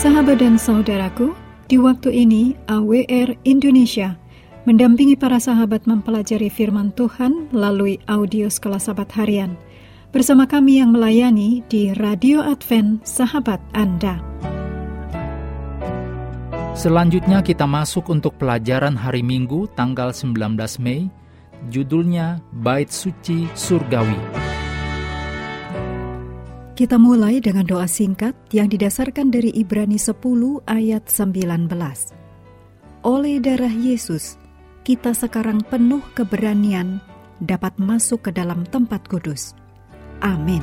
Sahabat dan saudaraku, di waktu ini AWR Indonesia mendampingi para sahabat mempelajari firman Tuhan melalui audio Sekolah Sahabat Harian. Bersama kami yang melayani di Radio Advent Sahabat Anda. Selanjutnya kita masuk untuk pelajaran hari Minggu tanggal 19 Mei, judulnya Bait Suci Surgawi. Kita mulai dengan doa singkat yang didasarkan dari Ibrani 10 ayat 19. Oleh darah Yesus, kita sekarang penuh keberanian dapat masuk ke dalam tempat kudus. Amin.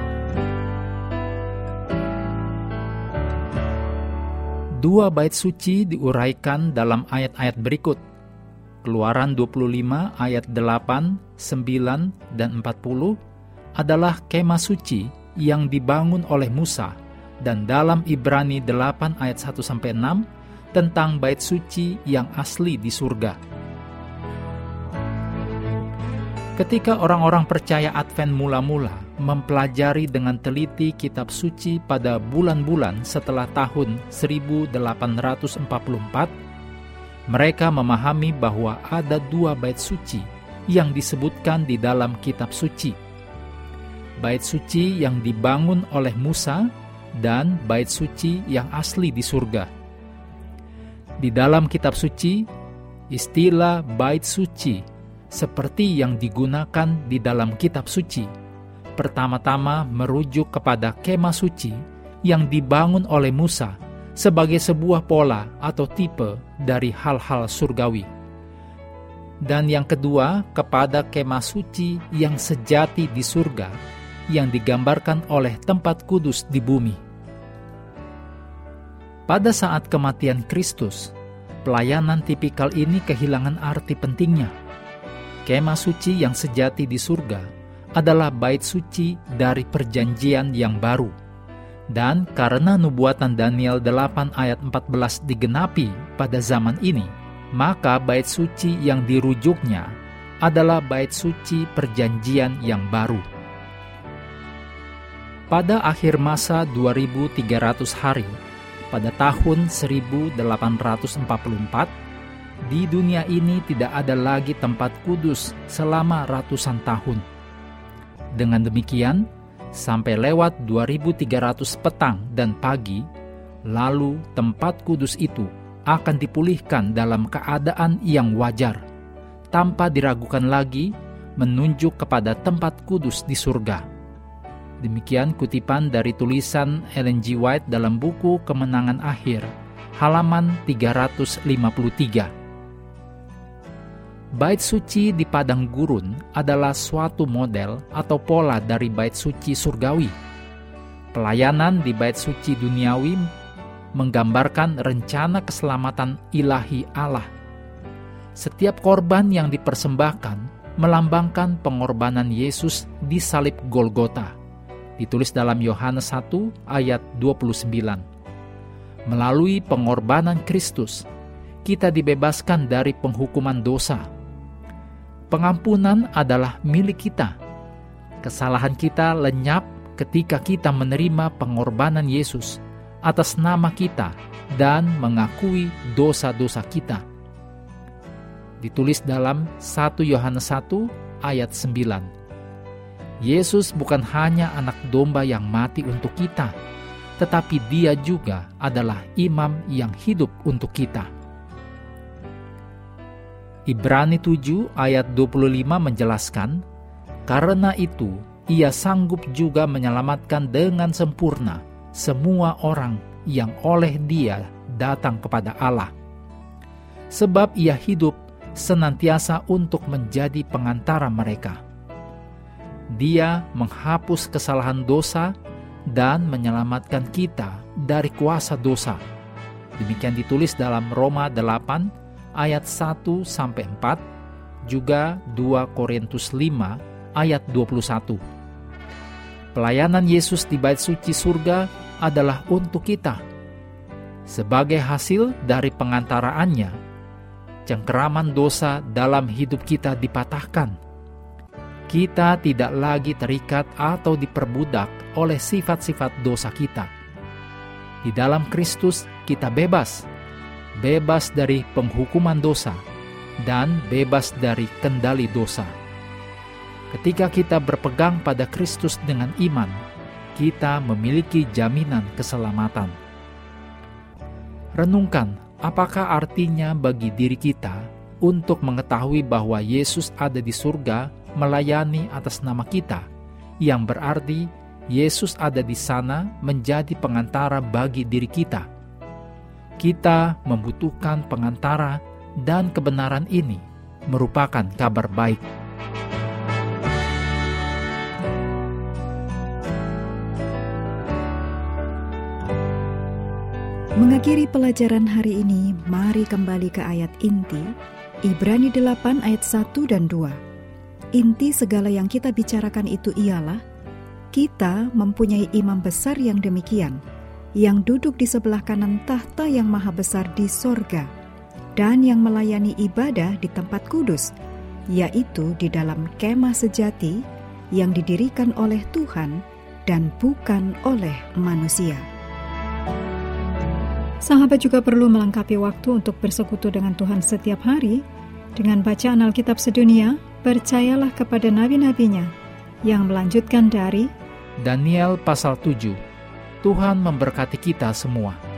Dua bait suci diuraikan dalam ayat-ayat berikut. Keluaran 25 ayat 8, 9, dan 40 adalah kemah suci yang dibangun oleh Musa, dan dalam Ibrani 8 ayat 1-6 tentang bait suci yang asli di surga. Ketika orang-orang percaya Advent mula-mula mempelajari dengan teliti kitab suci pada bulan-bulan setelah tahun 1844, mereka memahami bahwa ada dua bait suci yang disebutkan di dalam kitab suci. Bait suci yang dibangun oleh Musa dan bait suci yang asli di surga. Di dalam kitab suci, istilah bait suci seperti yang digunakan di dalam kitab suci pertama-tama merujuk kepada kemah suci yang dibangun oleh Musa sebagai sebuah pola atau tipe dari hal-hal surgawi. Dan yang kedua, kepada kemah suci yang sejati di surga yang digambarkan oleh tempat kudus di bumi. Pada saat kematian Kristus, pelayanan tipikal ini kehilangan arti pentingnya. Kemah suci yang sejati di surga adalah bait suci dari perjanjian yang baru. Dan karena nubuatan Daniel 8 ayat 14 digenapi pada zaman ini, maka bait suci yang dirujuknya adalah bait suci perjanjian yang baru. Pada akhir masa 2300 hari, pada tahun 1844, di dunia ini tidak ada lagi tempat kudus selama ratusan tahun. Dengan demikian, sampai lewat 2300 petang dan pagi, lalu tempat kudus itu akan dipulihkan dalam keadaan yang wajar, tanpa diragukan lagi menunjuk kepada tempat kudus di surga. Demikian kutipan dari tulisan Ellen G. White dalam buku Kemenangan Akhir, halaman 353. Bait suci di padang gurun adalah suatu model atau pola dari bait suci surgawi. Pelayanan di bait suci duniawi menggambarkan rencana keselamatan ilahi Allah. Setiap korban yang dipersembahkan melambangkan pengorbanan Yesus di salib Golgota. Ditulis dalam Yohanes 1 ayat 29. Melalui pengorbanan Kristus, kita dibebaskan dari penghukuman dosa. Pengampunan adalah milik kita. Kesalahan kita lenyap ketika kita menerima pengorbanan Yesus atas nama kita dan mengakui dosa-dosa kita. Ditulis dalam 1 Yohanes 1 ayat 9. Yesus bukan hanya anak domba yang mati untuk kita, tetapi Dia juga adalah imam yang hidup untuk kita. Ibrani 7 ayat 25 menjelaskan, karena itu Ia sanggup juga menyelamatkan dengan sempurna semua orang yang oleh Dia datang kepada Allah. Sebab Ia hidup senantiasa untuk menjadi pengantara mereka. Dia menghapus kesalahan dosa dan menyelamatkan kita dari kuasa dosa. Demikian ditulis dalam Roma 8 ayat 1-4, juga 2 Korintus 5 ayat 21. Pelayanan Yesus di bait suci surga adalah untuk kita. Sebagai hasil dari pengantaraannya, cengkeraman dosa dalam hidup kita dipatahkan. Kita tidak lagi terikat atau diperbudak oleh sifat-sifat dosa kita. Di dalam Kristus kita bebas dari penghukuman dosa, dan bebas dari kendali dosa. Ketika kita berpegang pada Kristus dengan iman, kita memiliki jaminan keselamatan. Renungkan, apakah artinya bagi diri kita untuk mengetahui bahwa Yesus ada di surga melayani atas nama kita, yang berarti Yesus ada di sana menjadi pengantara bagi diri kita. Kita membutuhkan pengantara, dan kebenaran ini merupakan kabar baik. Mengakhiri pelajaran hari ini, mari kembali ke ayat inti, Ibrani 8 ayat 1 dan 2. Inti segala yang kita bicarakan itu ialah, kita mempunyai imam besar yang demikian, yang duduk di sebelah kanan tahta yang maha besar di sorga, dan yang melayani ibadah di tempat kudus, yaitu di dalam kemah sejati yang didirikan oleh Tuhan dan bukan oleh manusia. Sahabat juga perlu melengkapi waktu untuk bersekutu dengan Tuhan setiap hari dengan bacaan Alkitab sedunia. Percayalah kepada nabi-nabinya yang melanjutkan dari Daniel pasal 7. Tuhan memberkati kita semua.